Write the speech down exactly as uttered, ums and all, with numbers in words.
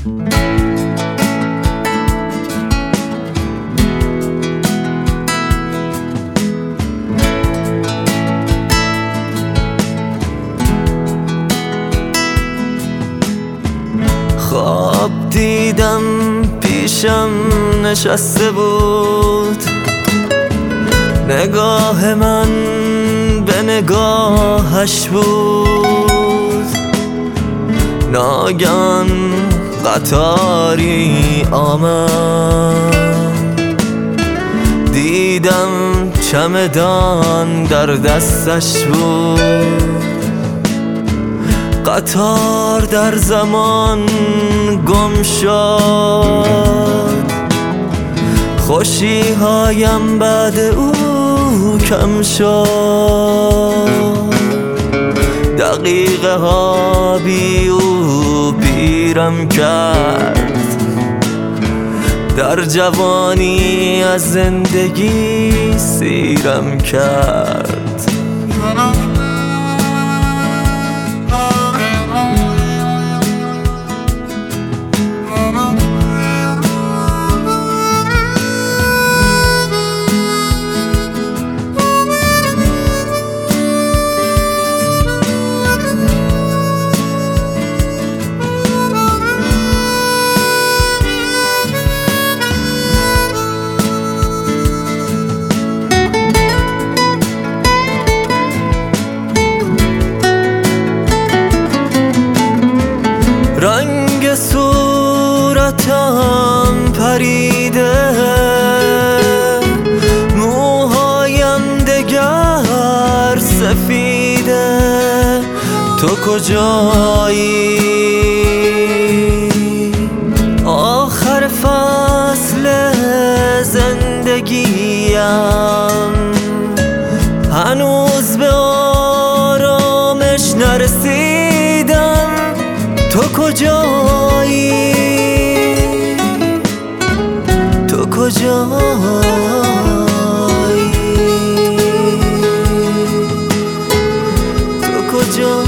خواب دیدم پیشم نشسته بود، نگاه من به نگاهش بود. ناگهان قطاری آمد، دیدم چمدان در دستش بود. قطار در زمان گم شد، خوشی هایم بعد او کم شد. دقیقه ها بی او پیرم کرد، در جوانی از زندگی سیرم کرد. رنگ صورتم پریده، موهایم دگر سفیده. تو کجایی؟ آخر فصل زندگیم، هنوز به آرامش نرسیدم. تو کجایی؟ تو کجایی؟ تو کجایی؟